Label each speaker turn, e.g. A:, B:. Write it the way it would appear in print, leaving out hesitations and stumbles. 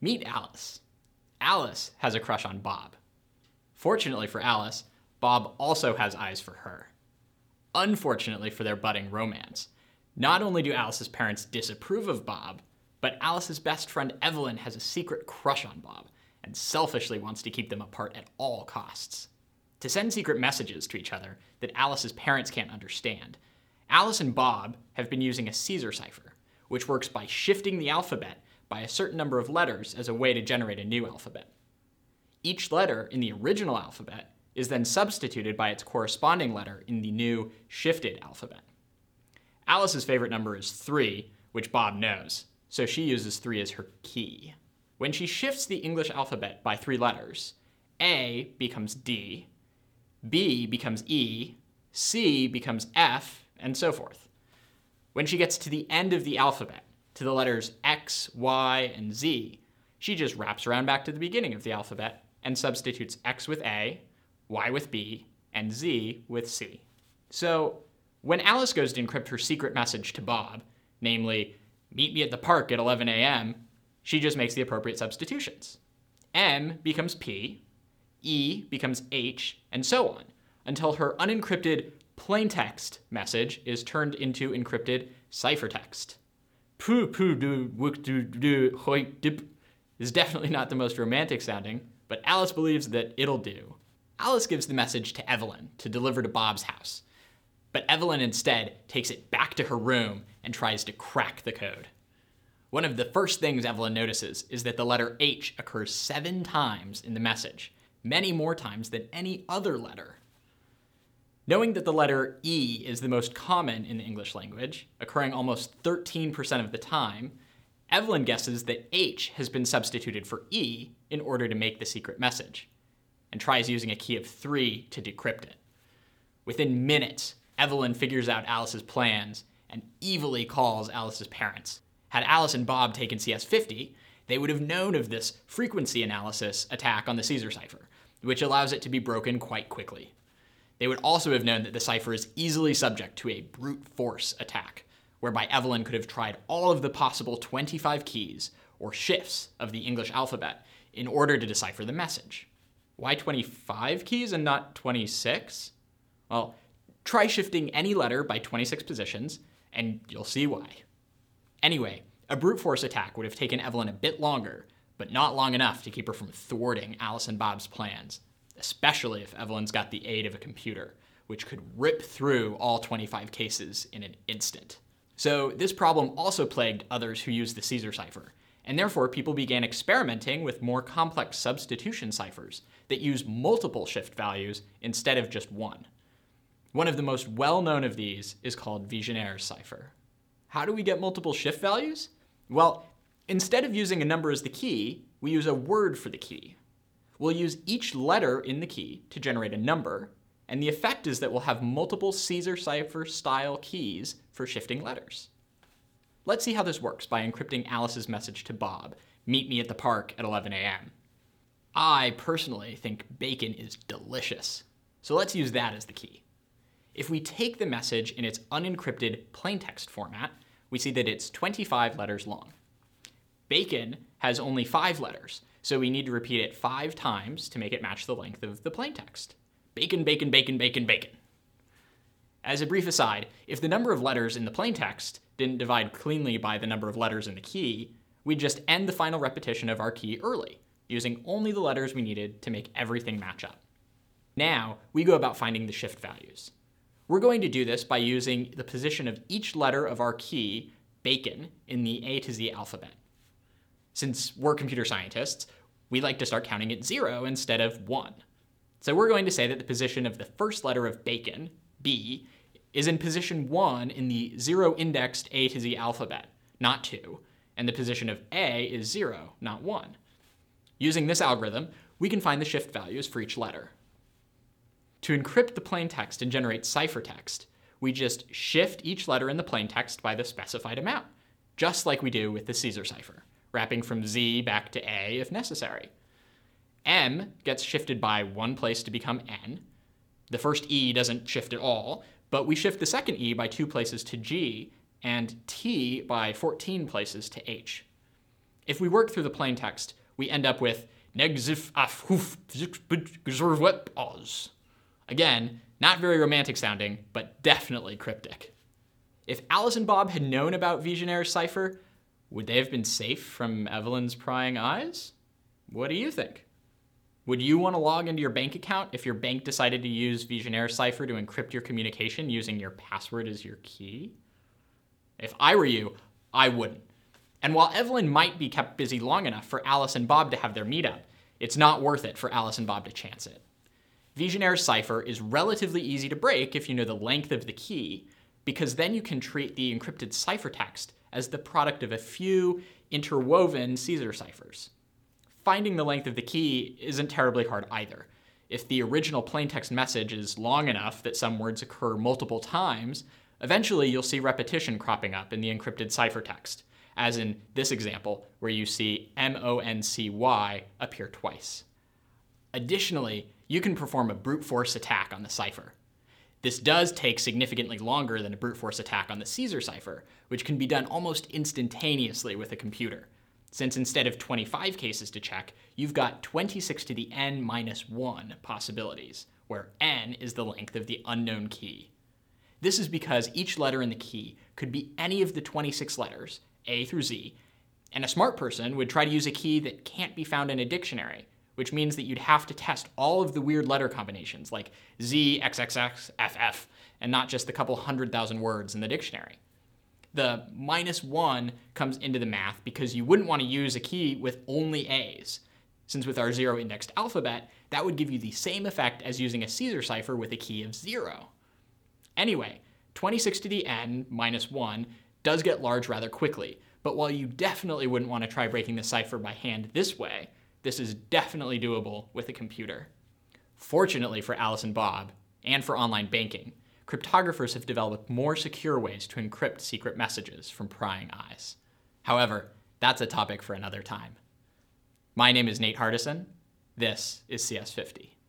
A: Meet Alice. Alice has a crush on Bob. Fortunately for Alice, Bob also has eyes for her. Unfortunately for their budding romance, not only do Alice's parents disapprove of Bob, but Alice's best friend Evelyn has a secret crush on Bob and selfishly wants to keep them apart at all costs. To send secret messages to each other that Alice's parents can't understand, Alice and Bob have been using a Caesar cipher, which works by shifting the alphabet by a certain number of letters as a way to generate a new alphabet. Each letter in the original alphabet is then substituted by its corresponding letter in the new shifted alphabet. Alice's favorite number is 3, which Bob knows, so she uses 3 as her key. When she shifts the English alphabet by 3 letters, A becomes D, B becomes E, C becomes F, and so forth. When she gets to the end of the alphabet, to the letters X, Y, and Z, she just wraps around back to the beginning of the alphabet and substitutes X with A, Y with B, and Z with C. So, when Alice goes to encrypt her secret message to Bob, namely, meet me at the park at 11 a.m., she just makes the appropriate substitutions. M becomes P, E becomes H, and so on, until her unencrypted plaintext message is turned into encrypted ciphertext. Is definitely not the most romantic sounding, but Alice believes that it'll do. Alice gives the message to Evelyn to deliver to Bob's house, but Evelyn instead takes it back to her room and tries to crack the code. One of the first things Evelyn notices is that the letter H occurs 7 times in the message, many more times than any other letter. Knowing that the letter E is the most common in the English language, occurring almost 13% of the time, Evelyn guesses that H has been substituted for E in order to make the secret message, and tries using a key of 3 to decrypt it. Within minutes, Evelyn figures out Alice's plans and evilly calls Alice's parents. Had Alice and Bob taken CS50, they would have known of this frequency analysis attack on the Caesar cipher, which allows it to be broken quite quickly. They would also have known that the cipher is easily subject to a brute force attack, whereby Evelyn could have tried all of the possible 25 keys or shifts of the English alphabet in order to decipher the message. Why 25 keys and not 26? Well, try shifting any letter by 26 positions, and you'll see why. Anyway, a brute force attack would have taken Evelyn a bit longer, but not long enough to keep her from thwarting Alice and Bob's plans, especially if Evelyn's got the aid of a computer, which could rip through all 25 cases in an instant. So this problem also plagued others who used the Caesar cipher, and therefore people began experimenting with more complex substitution ciphers that use multiple shift values instead of just one. One of the most well-known of these is called Vigenère's cipher. How do we get multiple shift values? Well, instead of using a number as the key, we use a word for the key. We'll use each letter in the key to generate a number, and the effect is that we'll have multiple Caesar cipher-style keys for shifting letters. Let's see how this works by encrypting Alice's message to Bob, meet me at the park at 11 a.m. I personally think bacon is delicious, so let's use that as the key. If we take the message in its unencrypted plaintext format, we see that it's 25 letters long. Bacon has only 5 letters, so we need to repeat it 5 times to make it match the length of the plaintext. Bacon, bacon, bacon, bacon, bacon. As a brief aside, if the number of letters in the plaintext didn't divide cleanly by the number of letters in the key, we'd just end the final repetition of our key early, using only the letters we needed to make everything match up. Now, we go about finding the shift values. We're going to do this by using the position of each letter of our key, bacon, in the A to Z alphabet. Since we're computer scientists, we like to start counting at 0 instead of 1. So we're going to say that the position of the first letter of bacon, B, is in position 1 in the 0-indexed A to Z alphabet, not 2, and the position of A is 0, not 1. Using this algorithm, we can find the shift values for each letter. To encrypt the plaintext and generate ciphertext, we just shift each letter in the plaintext by the specified amount, just like we do with the Caesar cipher, wrapping from Z back to A if necessary. M gets shifted by 1 place to become N. The first E doesn't shift at all, but we shift the second E by 2 places to G, and T by 14 places to H. If we work through the plain text, we end up with negzif af hoof oz. Again, not very romantic sounding, but definitely cryptic. If Alice and Bob had known about Vigenère's cipher, would they have been safe from Evelyn's prying eyes? What do you think? Would you want to log into your bank account if your bank decided to use Vigenère's cipher to encrypt your communication using your password as your key? If I were you, I wouldn't. And while Evelyn might be kept busy long enough for Alice and Bob to have their meetup, it's not worth it for Alice and Bob to chance it. Vigenère's cipher is relatively easy to break if you know the length of the key, because then you can treat the encrypted ciphertext as the product of a few interwoven Caesar ciphers. Finding the length of the key isn't terribly hard either. If the original plaintext message is long enough that some words occur multiple times, eventually you'll see repetition cropping up in the encrypted ciphertext, as in this example where you see MONCY appear twice. Additionally, you can perform a brute force attack on the cipher. This does take significantly longer than a brute force attack on the Caesar cipher, which can be done almost instantaneously with a computer. Since instead of 25 cases to check, you've got 26 to the n minus 1 possibilities, where n is the length of the unknown key. This is because each letter in the key could be any of the 26 letters, A through Z, and a smart person would try to use a key that can't be found in a dictionary, which means that you'd have to test all of the weird letter combinations like Z, XXX, FF, and not just the couple 100,000 words in the dictionary. The -1 comes into the math because you wouldn't want to use a key with only A's, since with our zero-indexed alphabet, that would give you the same effect as using a Caesar cipher with a key of 0. Anyway, 26 to the n minus 1 does get large rather quickly, but while you definitely wouldn't want to try breaking the cipher by hand this way, this is definitely doable with a computer. Fortunately for Alice and Bob, and for online banking, cryptographers have developed more secure ways to encrypt secret messages from prying eyes. However, that's a topic for another time. My name is Nate Hardison. This is CS50.